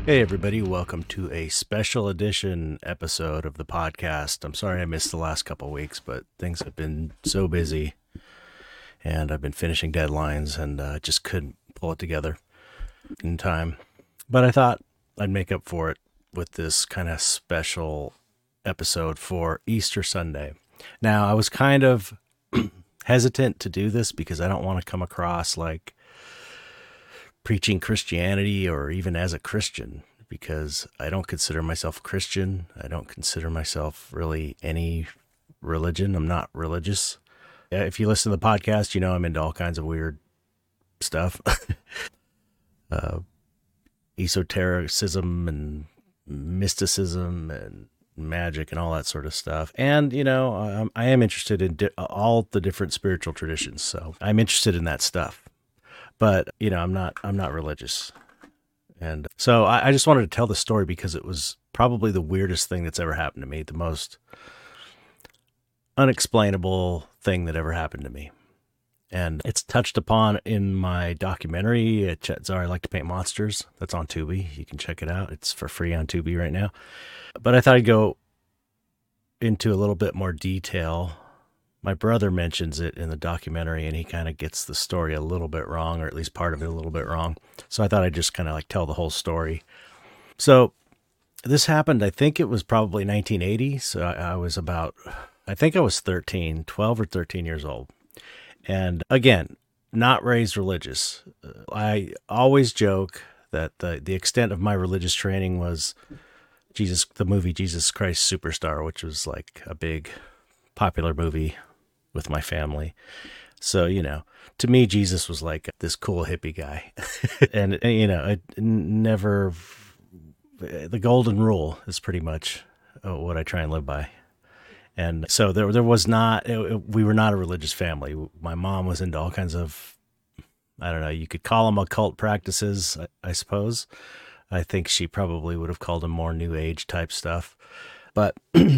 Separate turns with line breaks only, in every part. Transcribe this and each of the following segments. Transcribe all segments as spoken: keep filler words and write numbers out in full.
Hey, everybody, welcome to a special edition episode of the podcast. I'm sorry I missed the last couple of weeks, but things have been so busy and I've been finishing deadlines and uh, just couldn't pull it together in time. But I thought I'd make up for it with this kind of special episode for Easter Sunday. Now, I was kind of hesitant to do this because I don't want to come across like preaching Christianity or even as a Christian, because I don't consider myself a Christian. I don't consider myself really any religion. I'm not religious. If you listen to the podcast, you know I'm into all kinds of weird stuff. uh, esotericism and mysticism and magic and all that sort of stuff. And, you know, um, I am interested in di- all the different spiritual traditions. So I'm interested in that stuff. But, you know, I'm not, I'm not religious. And so I, I just wanted to tell the story because it was probably the weirdest thing that's ever happened to me. The most unexplainable thing that ever happened to me. And it's touched upon in my documentary, uh, Sorry, I Like to Paint Monsters. That's on Tubi. You can check it out. It's for free on Tubi right now. But I thought I'd go into a little bit more detail. My brother mentions it in the documentary, and he kind of gets the story a little bit wrong, or at least part of it a little bit wrong. So I thought I'd just kind of like tell the whole story. So this happened, I think it was probably nineteen eighty. So I, I was about, I think I was thirteen, twelve or thirteen years old. And again, not raised religious. I always joke that the, the extent of my religious training was Jesus, the movie Jesus Christ Superstar, which was like a big popular movie with my family. So, you know, to me, Jesus was like this cool hippie guy. and, you know, I never, the golden rule is pretty much what I try and live by. And so there, there was not, it, we were not a religious family. My mom was into all kinds of, I don't know, you could call them occult practices, I, I suppose. I think she probably would have called them more new age type stuff. But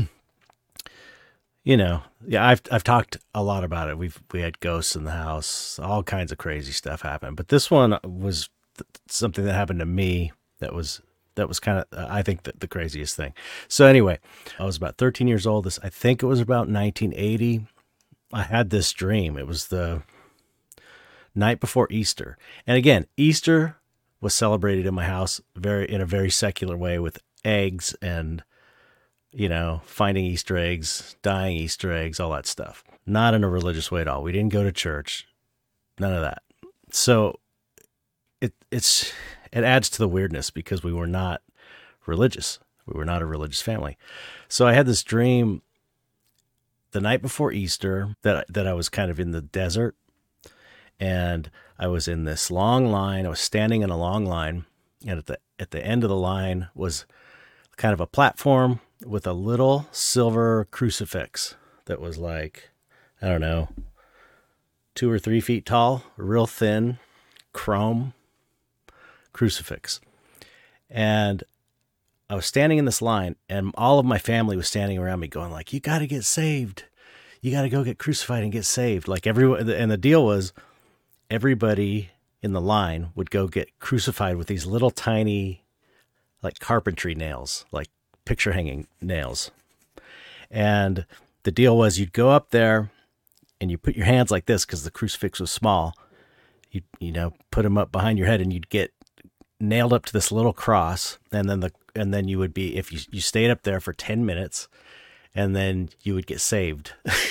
you know, yeah, I've I've talked a lot about it. We've we had ghosts in the house, all kinds of crazy stuff happened. But this one was th- something that happened to me that was that was kind of uh, I think the, the craziest thing. So anyway, I was about thirteen years old. This I think it was about nineteen eighty. I had this dream. It was the night before Easter, and again, Easter was celebrated in my house very in a very secular way with eggs and, you know, finding Easter eggs, dyeing Easter eggs, all that stuff. Not in a religious way at all. We didn't go to church. None of that. So it it's it adds to the weirdness because we were not religious. We were not a religious family. So I had this dream the night before Easter that that I was kind of in the desert, and I was in this long line. I was standing in a long line, and at the at the end of the line was kind of a platform with a little silver crucifix that was like, I don't know, two or three feet tall, real thin, chrome crucifix. And I was standing in this line, and all of my family was standing around me going like, you got to get saved. You got to go get crucified and get saved. Like everyone, and the deal was everybody in the line would go get crucified with these little tiny, like carpentry nails, like picture hanging nails. And the deal was you'd go up there and you put your hands like this because the crucifix was small. You you know, put them up behind your head and you'd get nailed up to this little cross. And then the and then you would be, if you, you stayed up there for ten minutes, and then you would get saved.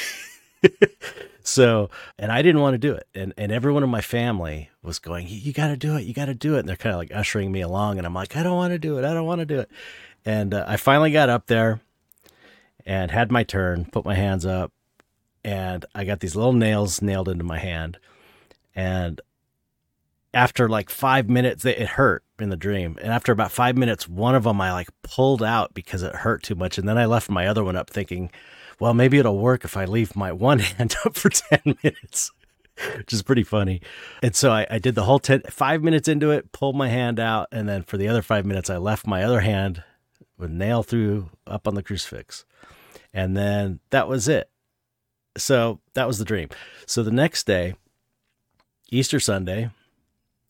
So, and I didn't want to do it. And and everyone in my family was going, you, you got to do it. You got to do it. And they're kind of like ushering me along. And I'm like, I don't want to do it. I don't want to do it. And uh, I finally got up there and had my turn, put my hands up, and I got these little nails nailed into my hand. And after like five minutes, it hurt in the dream. And after about five minutes, one of them I like pulled out because it hurt too much. And then I left my other one up thinking, well, maybe it'll work if I leave my one hand up for ten minutes, which is pretty funny. And so I, I did the whole ten, five minutes into it, pulled my hand out. And then for the other five minutes, I left my other hand with nail through up on the crucifix. And then that was it. So that was the dream. So the next day, Easter Sunday,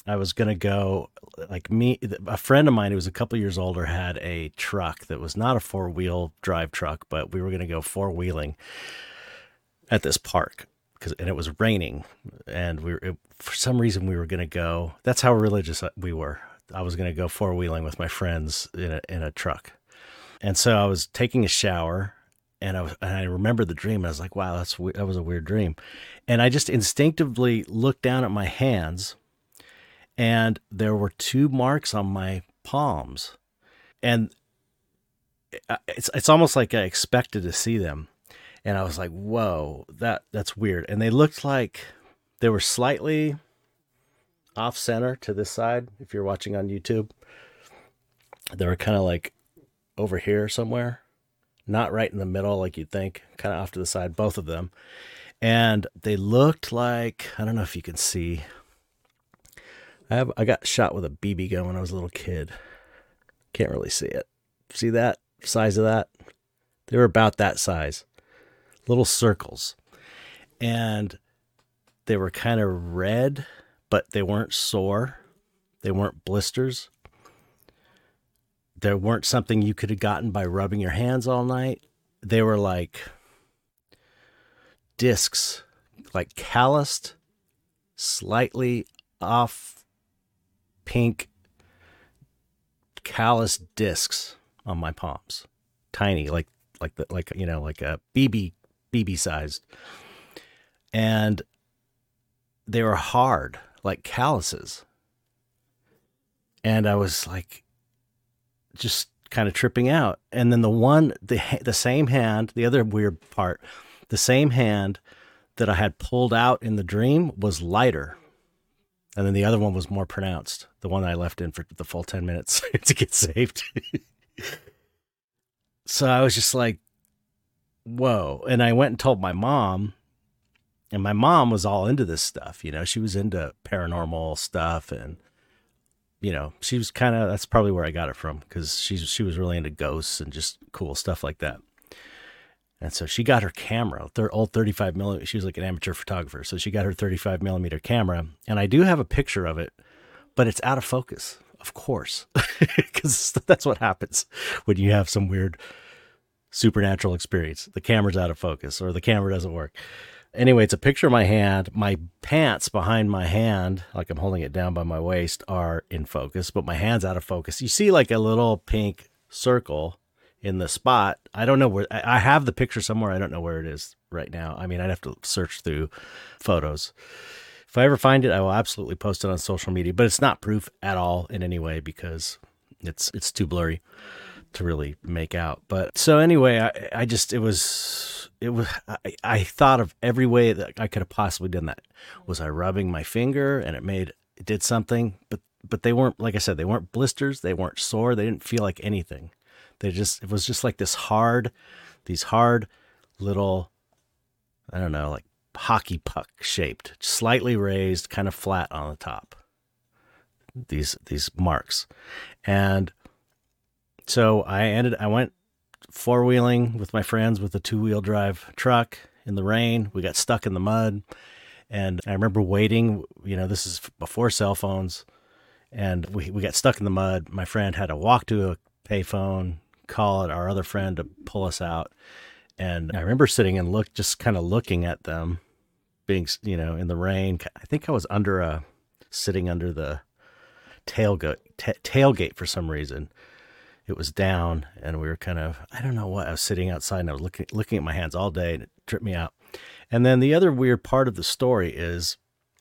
I was going to go, like me, a friend of mine who was a couple years older had a truck that was not a four wheel drive truck, but we were going to go four wheeling at this park because, and it was raining and we were, it, for some reason we were going to go, that's how religious we were. I was going to go four wheeling with my friends in a, in a truck. And so I was taking a shower and I was, and I remember the dream. I was like, wow, that's, that was a weird dream. And I just instinctively looked down at my hands and there were two marks on my palms. And it's, it's almost like I expected to see them. And I was like, whoa, that, that's weird. And they looked like they were slightly off center to this side. If you're watching on YouTube, they were kind of like over here somewhere, not right in the middle, like you'd think, kind of off to the side, both of them. And they looked like, I don't know if you can see, I have, I got shot with a B B gun when I was a little kid. Can't really see it. See that size of that? They were about that size, little circles. And they were kind of red, but they weren't sore. They weren't blisters. They weren't something you could have gotten by rubbing your hands all night. They were like discs, like calloused, slightly off pink, callous discs on my palms. Tiny, like, like the, like, you know, like a B B, B B sized. And they were hard, like calluses. And I was like, just kind of tripping out. And then the one, the the same hand, the other weird part, the same hand that I had pulled out in the dream was lighter. And then the other one was more pronounced. The one I left in for the full ten minutes to get saved. So I was just like, whoa. And I went and told my mom, and my mom was all into this stuff. You know, she was into paranormal stuff and, you know, she was kind of, that's probably where I got it from because she's, she was really into ghosts and just cool stuff like that. And so she got her camera, their old thirty-five millimeter. She was like an amateur photographer. So she got her thirty-five millimeter camera and I do have a picture of it, but it's out of focus, of course, because that's what happens when you have some weird supernatural experience. The camera's out of focus or the camera doesn't work. Anyway, it's a picture of my hand. My pants behind my hand, like I'm holding it down by my waist, are in focus, but my hand's out of focus. You see like a little pink circle in the spot. I don't know where, I have the picture somewhere. I don't know where it is right now. I mean, I'd have to search through photos. If I ever find it, I will absolutely post it on social media, but it's not proof at all in any way because it's, it's too blurry to really make out. But so anyway, I, I just, it was, it was, I, I thought of every way that I could have possibly done that. Was I rubbing my finger and it made, it did something, but, but they weren't, like I said, they weren't blisters. They weren't sore. They didn't feel like anything. They just, it was just like this hard, these hard little, I don't know, like hockey puck shaped, slightly raised, kind of flat on the top. These, these marks. And so I ended, I went four wheeling with my friends with a two wheel drive truck in the rain. We got stuck in the mud. And I remember waiting, you know, this is before cell phones, and we, we got stuck in the mud. My friend had to walk to a payphone, call it our other friend to pull us out. And I remember sitting and look, just kind of looking at them being, you know, in the rain. I think I was under a, sitting under the tailgate, t- tailgate for some reason. It was down and we were kind of, I don't know what, I was sitting outside and I was looking, looking at my hands all day and it tripped me out. And then the other weird part of the story is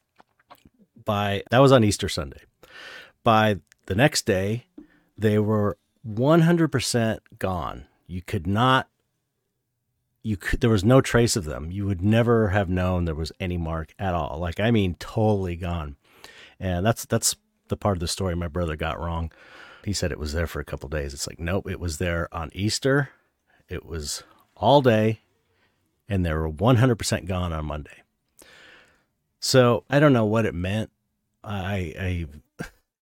by, that was on Easter Sunday. By the next day, they were one hundred percent gone. You could not, you could, there was no trace of them. You would never have known there was any mark at all. Like, I mean, totally gone. And that's, that's the part of the story my brother got wrong. He said it was there for a couple of days. It's like, nope, it was there on Easter. It was all day and they were one hundred percent gone on Monday. So I don't know what it meant. I, I,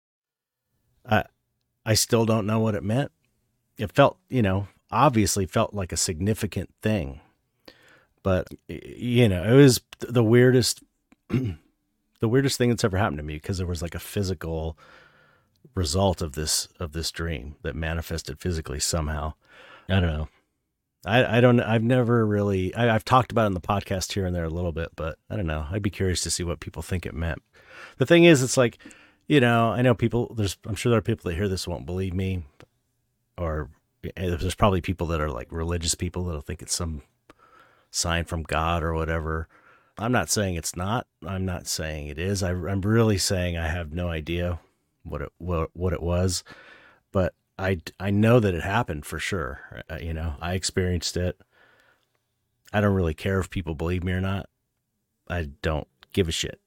I, I still don't know what it meant. It felt, you know, obviously felt like a significant thing, but you know, it was the weirdest the weirdest thing that's ever happened to me, because there was like a physical result of this of this dream that manifested physically somehow. I don't know. I, I don't, I've never really, I, I've talked about it in the podcast here and there a little bit, but I don't know. I'd be curious to see what people think it meant. The thing is, it's like, you know, I know people, there's, I'm sure there are people that hear this won't believe me, or there's probably people that are like religious people that'll think it's some sign from God or whatever. I'm not saying it's not. I'm not saying it is. I, I'm really saying I have no idea what it, what, what it was, but I, I know that it happened for sure. Uh, you know, I experienced it. I don't really care if people believe me or not. I don't give a shit.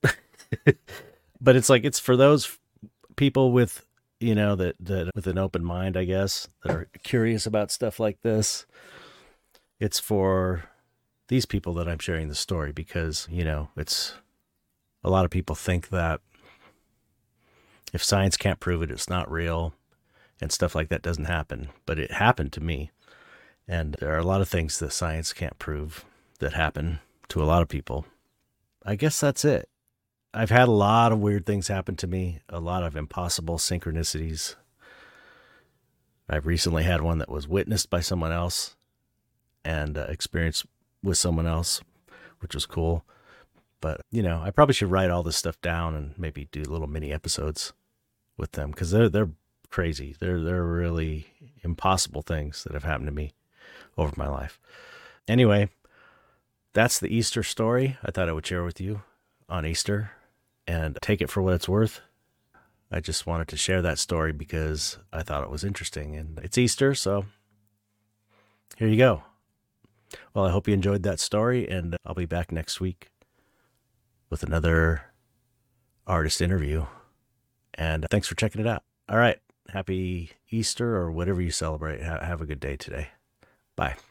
But it's like, it's for those people with, you know, that, that with an open mind, I guess, that are curious about stuff like this. It's for these people that I'm sharing the story, because, you know, it's a lot of people think that if science can't prove it, it's not real. And stuff like that doesn't happen, but it happened to me. And there are a lot of things that science can't prove that happen to a lot of people. I guess that's it. I've had a lot of weird things happen to me, a lot of impossible synchronicities. I've recently had one that was witnessed by someone else and uh, experienced with someone else, which was cool. But, you know, I probably should write all this stuff down and maybe do little mini episodes with them, because they're, they're, crazy. They're they're really impossible things that have happened to me over my life. Anyway, that's the Easter story I thought I would share with you on Easter, and take it for what it's worth. I just wanted to share that story because I thought it was interesting, and it's Easter, so here you go. Well, I hope you enjoyed that story, and I'll be back next week with another artist interview. And thanks for checking it out. All right. Happy Easter, or whatever you celebrate. Have a good day today. Bye.